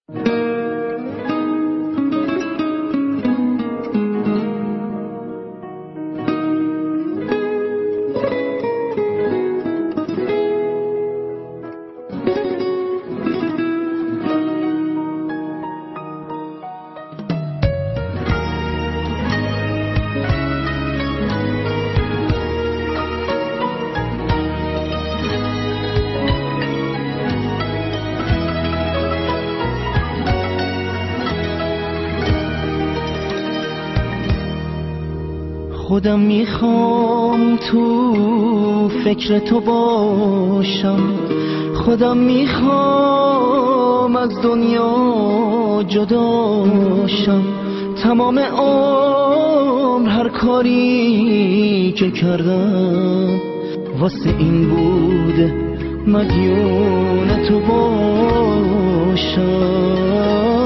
خودم میخوام تو فکر تو باشم، خودم میخوام از دنیا جداشم، تمام عمر هر کاری که کردم واسه این بوده مدیون تو باشم.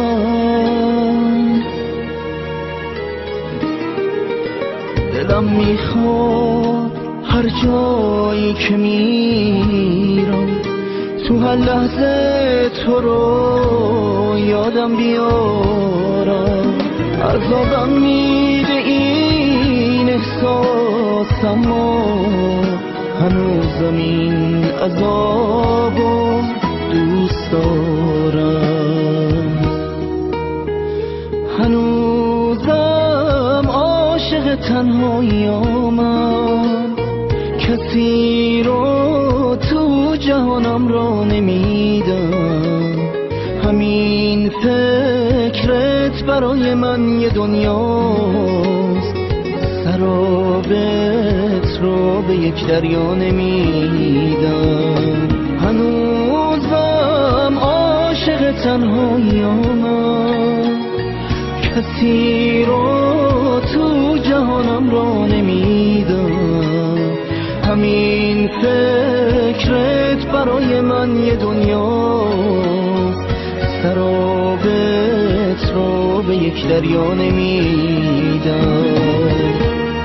دلم میخواد هر جایی که میرم تو هر لحظه تو رو یادم بیارم. عذابم میده این احساس، اما هنوزم این عذابو دوست دارم. هنوزم عاشق تنهاییامم، کسی رو تو جهانم را نمیدم. همین فکرت برای من یه دنیاست، سرابت رو به یک دریا نمیدم. هنوزم عاشق تنهاییامم، کسی رو تو جهانم را نمیدم. همین فکرت برای من یه دنیاست، سرابت رو به یک دریا نمیدم.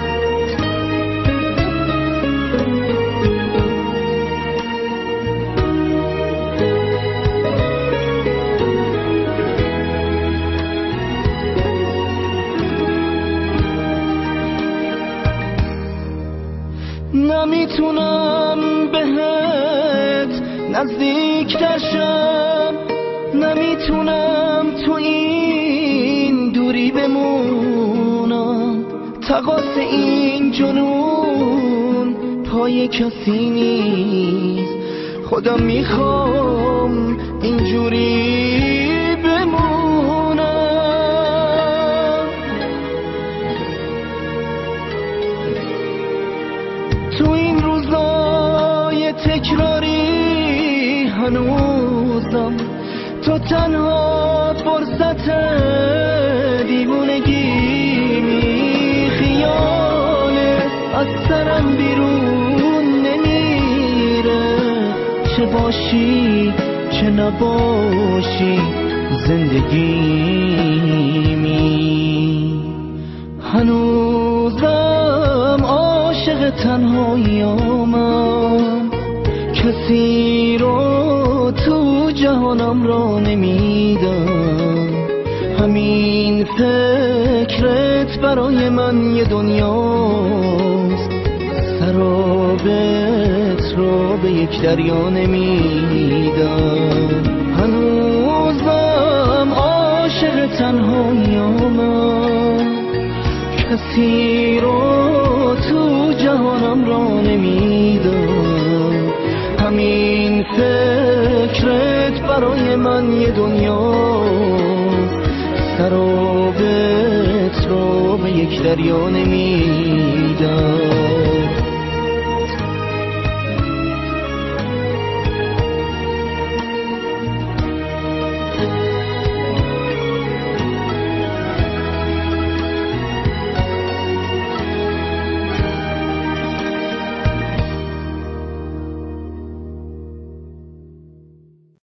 نمیتونم بهت نزدیک نشم، نمیتونم تو این دوری بمونم. تقاص این جنون پای کسی نیست، خودم میخوام اینجوری بمونم. تو این روزای تکراری هنوزم تو تنها فرصت دیوونگیمی. خیاله از سرم بیرون نمیره، چه باشی چه نباشی زندگیمی. هنوزم عاشق تنهاییامم، کسی رو تو جهانم را نمیدم. همین فکرت برای من یه دنیاست، سرابت رو به یک دریا نمیدم. هنوزم عاشق تنهاییامم، کسی رو تو جهانم را نمیدم. همین فکرت برای من یه دنیاست، سرابت رو به یک دریا نمیدم.